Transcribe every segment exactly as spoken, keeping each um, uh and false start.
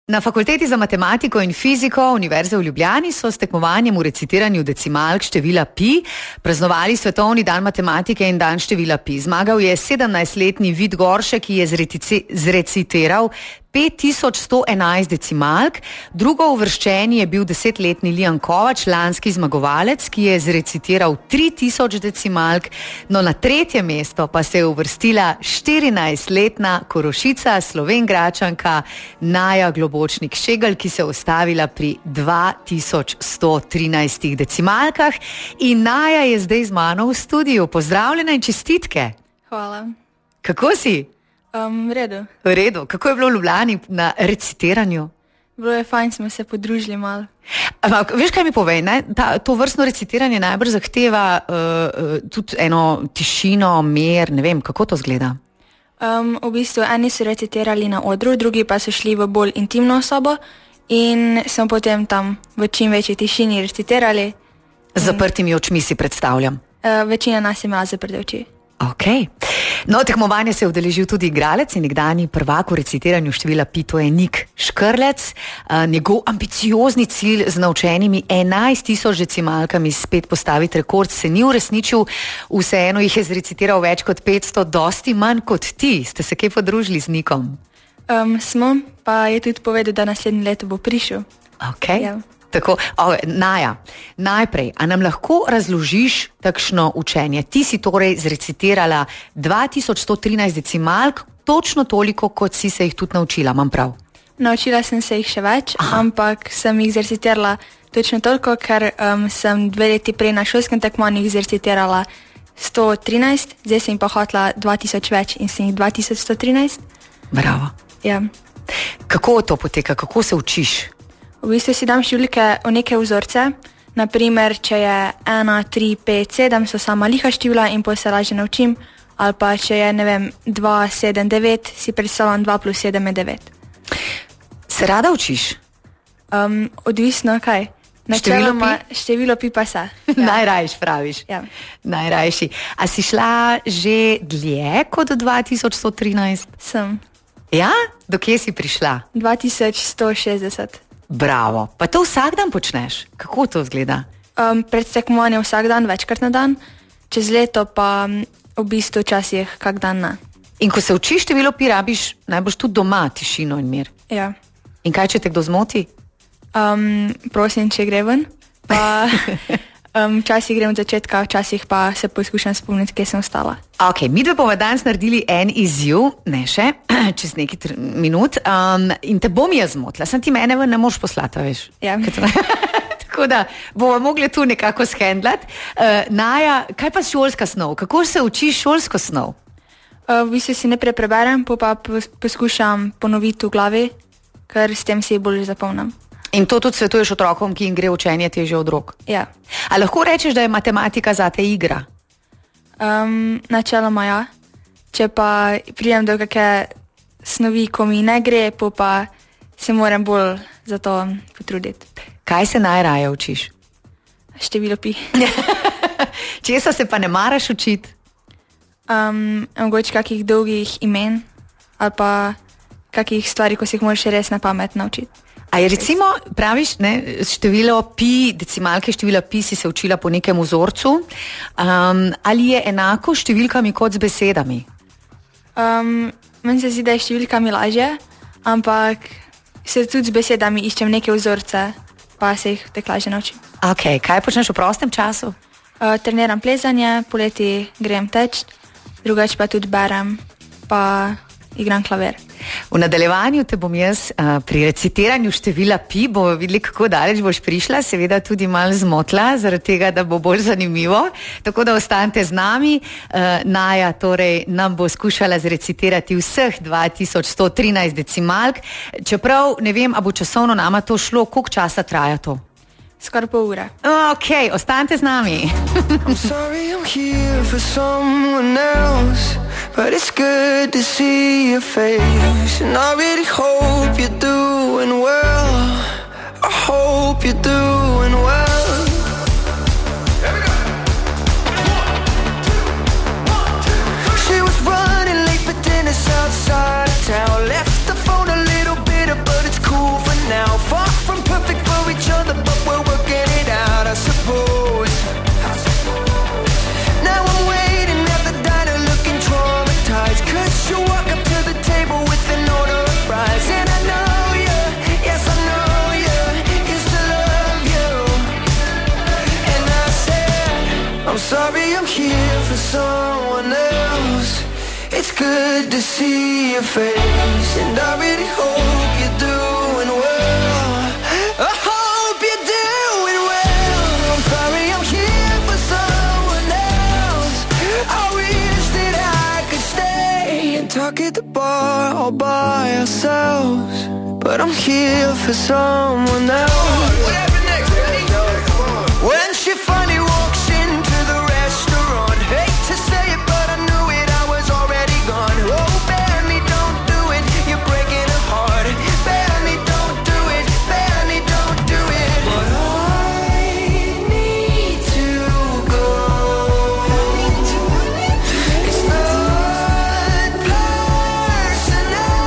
Na Fakulteti za matematiko in fiziko Univerze v Ljubljani so s tekmovanjem v recitiranju decimalk števila pi praznovali svetovni dan matematike in dan števila pi. Zmagal je sedemnajstletni Vid Goršek, ki je zrecitiral pet tisoč sto enajst decimalk. Drugo uvrščeni je bil desetletni Lijan Kovač, lanski zmagovalec, ki je zrecitiral tri tisoč decimalk. No, na tretje mesto pa se je uvrstila štirinajstletna Korošica, Slovenjgračanka Naja Globočnik-Šegelj, ki se je ustavila pri dva tisoč sto trinajstih decimalkah. In Naja je zdaj z mano v studiu. Pozdravljena in čestitke. Hvala. Kako si? Um, v redu. V redu. Kako je bilo v Ljubljani na recitiranju? Bilo je fajn, smo se podružili malo. Ampak, veš, kaj mi povej, ne? Ta, to vrstno recitiranje najbrž zahteva uh, tudi eno tišino, mer, ne vem, kako to zgleda? Um, v bistvu eni so recitirali na odru, drugi pa so šli v bolj intimno sobo in smo potem tam v čim večji tišini recitirali. Z zaprtimi očmi si predstavljam. Uh, večina nas je imela zaprte oči. Ok. No, tekmovanje se je udeležil tudi igralec in nekdanji prvak v recitiranju števila pi, to je Nik Škrlec. Uh, njegov ambiciozni cilj z naučenimi enajst tisoč decimalkami spet postaviti rekord se ni uresničil, vseeno jih je zrecitiral več kot petsto, dosti manj kot ti. Ste se kaj podružili z Nikom? Um, smo, pa je tudi povedal, da naslednje leto bo prišel. Ok. Ja. Tako, o, Naja, najprej, a nam lahko razložiš takšno učenje? Ti si torej zrecitirala dva tisoč sto trinajst decimalk, točno toliko, kot si se jih tudi naučila, imam prav? Naučila sem se jih še več, Aha. ampak sem jih zrecitirala točno toliko, ker um, sem dve leti prej na šolskem tekmovanju jih zrecitirala sto trinajst, zdaj sem pa hotela dva tisoč več in sem jih dva tisoč sto trinajst. Bravo. Ja. Kako to poteka, kako se učiš? V bistvu si dam številke v neke vzorce, naprimer, če je ena, tri, pet, sedem, so sama liha števila in potem se lažje naučim, ali pa če je, ne vem, dva, sedem, devet, si predstavljam dva plus sedem je devet. Se rada učiš? Um, odvisno kaj? Načeloma število pi pa se. Ja. Najrajš praviš. Ja. Najrajši. A si šla že dlje kot dva tisoč sto trinajst? Sem. Ja? Do kje si prišla? dva tisoč sto šestdeset. Bravo. Pa to vsak dan počneš? Kako to izgleda? Um, pred tekmovanjem vsak dan, večkrat na dan, čez leto pa v bistvu včasih kak dan ne. In ko se učiš število pi, rabiš najbolj tudi doma tišino in mir. Ja. In kaj, če te kdo zmoti? Um, prosim, če gre ven. Pa um, včasih grem od začetka, včasih pa se poskušam spomniti, kje sem ostala. Ok, mi dve bomo danes naredili en izziv, ne še, čez nekaj minut, um, in te bom jaz zmotila. Sem ti mene ven ne moš poslati, veš? Ja. Tako da bomo mogli tu nekako shendlati. Uh, Naja, kaj pa šolska snov? Kako se učiš šolsko snov? Uh, v bistvu si najprej preberem, pa poskušam ponoviti v glavi, ker s tem si bolj zapomnim. In to tudi svetuješ otrokom, ki jim gre učenje težje od rok? Ja. A lahko rečeš, da je matematika zate igra? Um, načeloma ja. Če pa pridem do kakšne snovi, ko mi ne gre, pa se moram bolj za to potruditi. Kaj se najraje učiš? Število pi. Česa se pa ne maraš učiti? Um, mogoče kakih dolgih imen ali pa kakih stvari, ko si jih moraš res na pamet naučiti. A je recimo, praviš, ne, število pi, decimalke števila pi si se učila po nekem vzorcu, um, ali je enako s številkami kot z besedami? Um, meni se zdi, da je številkami lažje, ampak se tudi z besedami iščem neke vzorce, pa se jih tako lažje naučim. Ok, kaj počneš v prostem času? Uh, treniram plezanje, poleti grem teč, drugače pa tudi berem, pa igram klavir. V nadaljevanju te bom jaz uh, pri recitiranju števila pi, bomo videli, kako daleč boš prišla, seveda tudi malo zmotla, zaradi tega, da bo bolj zanimivo. Tako da ostanite z nami. Uh, Naja torej nam bo skušala zrecitirati vseh dva tisoč sto trinajst decimalk. Čeprav ne vem, a bo časovno nama to šlo, koliko časa traja to? Skoraj pol ure. Ok, ostanite z nami. I'm sorry I'm here for someone else, but it's good to see your face. And I really hope you're doing well. I hope you're doing well. She was running late for dinner outside of town. Left the phone a little bitter, but it's cool. good to see your face, and I really hope you're doing well. I hope you're doing well. I'm sorry I'm here for someone else. I wish that I could stay and talk at the bar all by ourselves, but I'm here for someone else. What happened next, Ready? When she finally walks into the restaurant, hate to say it, but I knew it, I was already gone. Oh, Benny, don't do it, you're breaking her heart. Benny, don't do it, Benny, don't do it. But I need to go. It's not personal.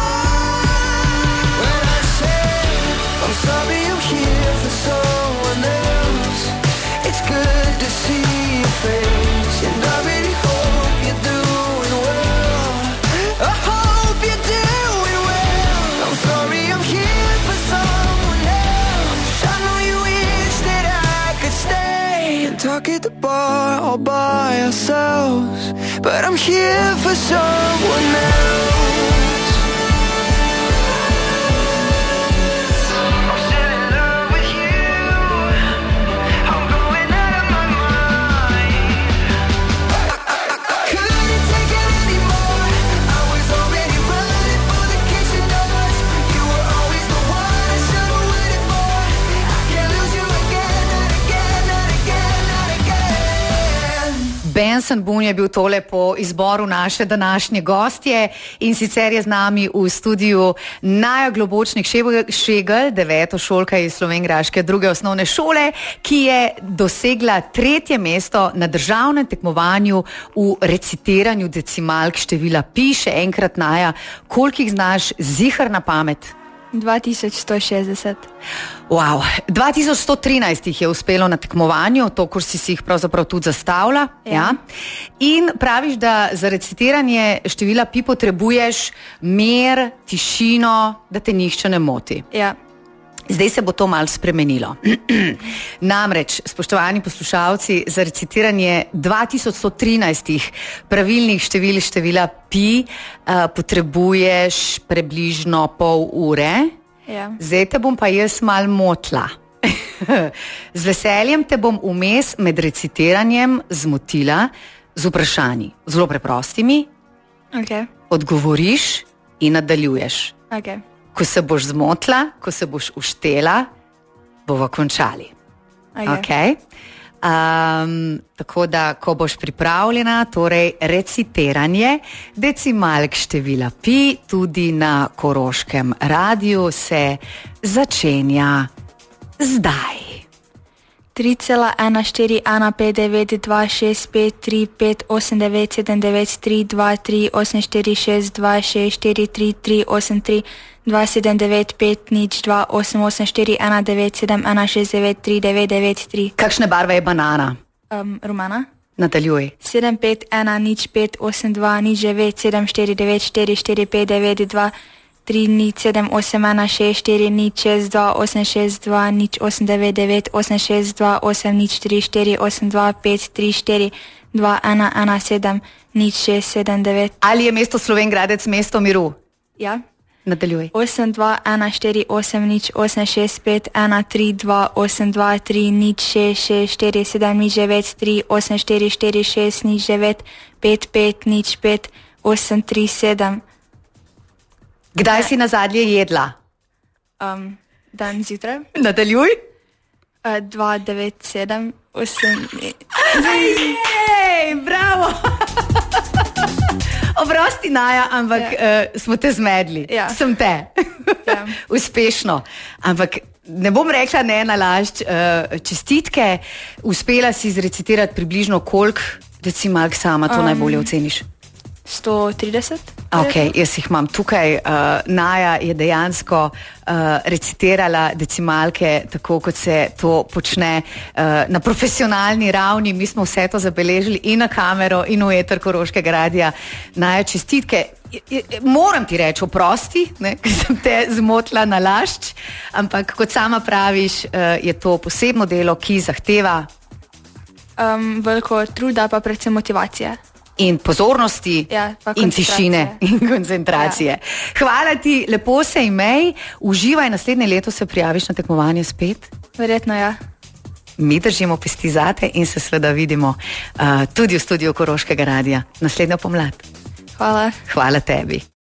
When I say I'm sorry I'm here for someone else, it's good to see your face, and I really hope you're doing well. I hope you're doing well. I'm sorry I'm here for someone else. I know you wish that I could stay and talk at the bar all by ourselves, but I'm here for someone else. I'm still in love with you. I'm going out of my mind. I couldn't take it anymore. I was already running for the kitchen doors. You were always the one I should've waited for. I can't lose you again, not again, not again, not again. Benson Boone je bil tole po izboru naše današnje gostje in sicer je z nami v studiu Naja Globočnik Šegel, devetošolka iz slovenjgraške druge osnovne šole, ki je dosegla tretje mesto na državnem tekmovanju v recitiranju decimalk števila pi. Še enkrat, Naja, koliko jih znaš ziher na pamet? dva tisoč sto šestdeset. Wow, dva tisoč sto trinajst jih je uspelo na tekmovanju, to, kur si si jih pravzaprav tudi zastavila. Ja. Ja. In praviš, da za recitiranje števila pi potrebuješ mir, tišino, da te nihče ne moti. Ja. Zdaj se bo to malo spremenilo. Namreč, spoštovani poslušalci, za recitiranje dva tisoč sto trinajstih pravilnih števil števila pi uh, potrebuješ približno pol ure. Ja. Zdaj te bom pa jaz malo motla. Z veseljem te bom vmes med recitiranjem zmotila z vprašanji, zelo preprostimi. Okay. Odgovoriš in nadaljuješ. Okay. Ko se boš zmotla, ko se boš uštela, bova končali. Okay. Okay? Um, tako da, ko boš pripravljena, torej recitiranje decimalk števila pi tudi na Koroškem radiju se začenja zdaj. tri cela ena štiri ena pet devet dva šest pet tri pet osem devet sedem devet tri dva tri osem štiri šest dva šest štiri tri tri osem tri dva sedem devet pet nič dva osem osem štiri ena devet sedem ena šest devet tri devet devet tri. Kakšne barve je banana? Um, rumena. Nadaljuj. sedem pet ena nič pet osem dva nič devet sedem štiri devet štiri štiri pet devet dva tri nič sedem osem ena šest štiri nič šest dva osem šest dva nič osem devet devet osem šest dva osem nič tri štiri osem dva pet tri štiri dva ena ena sedem nič šest sedem devet. Ali je mesto Slovenjgradec mesto miru? Ja. Nadaljuj. osem dva ena štiri osem nič osem šest pet ena tri dva osem dva tri nič šest šest štiri sedem nič devet tri osem štiri štiri šest nič devet pet pet nič pet osem tri sedem. Kdaj si nazadnje jedla? Um, dan zjutraj. Nadaljuj. Uh, dva devet sedem osem. Ej, bravo! Oprosti, Naja, ampak ja. uh, smo te zmedli. Ja. Sem te. Ja. Uspešno. Ampak ne bom rekla ne nalašč. Uh, čestitke. Uspela si zrecitirati približno koliko decimalk sama, to um, najbolje oceniš? sto trideset. Ok, jaz jih imam tukaj. Uh, Naja je dejansko uh, recitirala decimalke tako, kot se to počne uh, na profesionalni ravni. Mi smo vse to zabeležili in na kamero in v eter Koroškega radija. Naja, čestitke. Moram ti reči, oprosti, ker sem te zmotila na lašč, ampak kot sama praviš, uh, je to posebno delo, ki zahteva um, veliko truda, pa predvsem motivacije. in pozornosti Ja, pa in koncentracije. tišine in koncentracije. Ja. Hvala ti, lepo se imej, uživaj, naslednje leto se prijaviš na tekmovanje spet. Verjetno, ja. Mi držimo pesti zate in se seveda vidimo uh, tudi v studiu Koroškega radia naslednjo pomlad. Hvala. Hvala tebi.